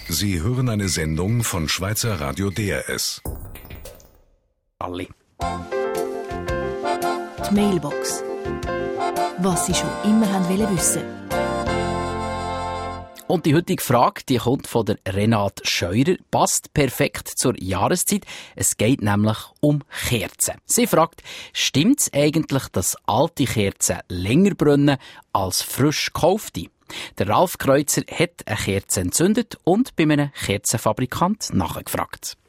Sie hören eine Sendung von Schweizer Radio DRS. Alle. Die Mailbox. Was Sie schon immer wissen wollten. Und die heutige Frage, die kommt von der Renate Scheurer, passt perfekt zur Jahreszeit. Es geht nämlich um Kerzen. Sie fragt, stimmt es eigentlich, dass alte Kerzen länger brennen als frisch gekaufte? Der Ralf Kreuzer hat eine Kerze entzündet und bei einem Kerzenfabrikant nachgefragt.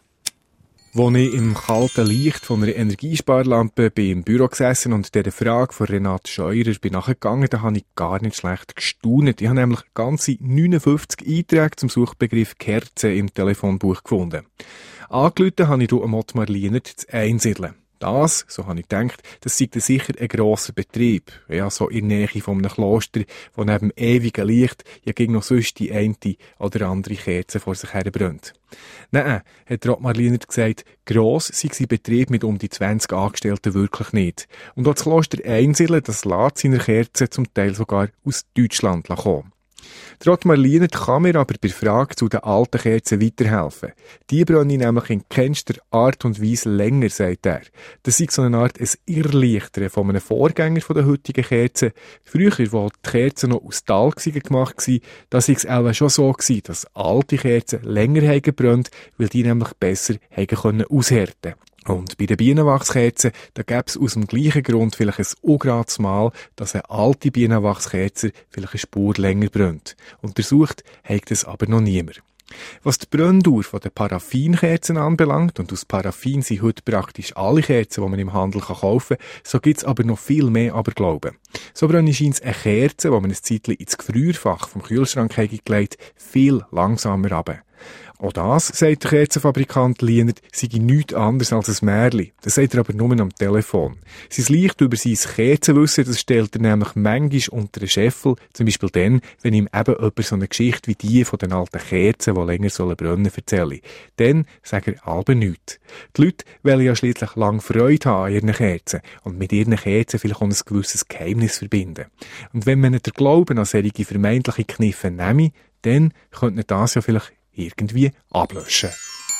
Als ich im kalten Licht von einer Energiesparlampe im Büro gesessen und dieser Frage von Renate Scheurer bin nachgegangen, da habe ich gar nicht schlecht gestaunt. Ich habe nämlich ganze 59 Einträge zum Suchbegriff Kerze im Telefonbuch gefunden. Angerufen habe ich Ottmar Lienert zu Einsiedeln. Das, so habe ich gedacht, das sei sicher ein grosser Betrieb. Ja, so in der Nähe von einem Kloster, wo neben ewigen Licht ja gegen noch sonst die eine oder andere Kerze vor sich her brennt. Nein, hat Ottmar Lienert gesagt, gross sei sein Betrieb mit um die 20 Angestellten wirklich nicht. Und auch das Kloster Einsiedeln, das lässt seine Kerzen zum Teil sogar aus Deutschland kommen. Ottmar Lienert kann mir aber bei der Frage zu den alten Kerzen weiterhelfen. Die brennen nämlich in keinster Art und Weise länger, sagt er. Das ist so eine Art ein Irrlichtern von einem Vorgänger der heutigen Kerzen. Früher, wo die Kerzen noch aus Stahl gemacht waren, da war es auch schon so gewesen, dass alte Kerzen länger gebrannt, weil die nämlich besser aushärten konnten. Und bei den Bienenwachskerzen, da gäbe es aus dem gleichen Grund vielleicht ein ungerades Mal, dass eine alte Bienenwachskerze vielleicht eine Spur länger brennt. Untersucht hat es aber noch niemand. Was die Brenndauer der Paraffinkerzen anbelangt, und aus Paraffin sind heute praktisch alle Kerzen, die man im Handel kaufen kann, so gibt es aber noch viel mehr Aberglauben. So brennt scheint eine Kerze, die man ein Zeitchen ins Gefrierfach vom Kühlschrank gelegt, viel langsamer runter. Auch das, sagt der Kerzenfabrikant Lienert, sei nichts anderes als ein Märchen. Das sagt er aber nur am Telefon. Sein Licht über sein Kerzenwissen, das stellt er nämlich manchmal unter den Scheffel, zum Beispiel dann, wenn ihm eben jemand so eine Geschichte wie die von den alten Kerzen, die länger brennen sollen, erzählt. Dann sagt er halb nichts. Die Leute wollen ja schliesslich lange Freude haben an ihren Kerzen und mit ihren Kerzen vielleicht auch ein gewisses Geheimnis verbinden. Und wenn man den Glauben an solche vermeintliche Kniffe nehme, dann könnte das ja vielleicht irgendwie ablöschen.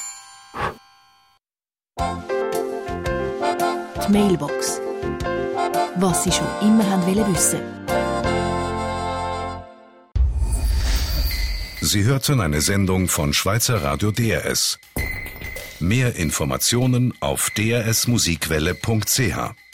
Die Mailbox. Was Sie schon immer wissen wollten. Sie hörten eine Sendung von Schweizer Radio DRS. Mehr Informationen auf drsmusikwelle.ch.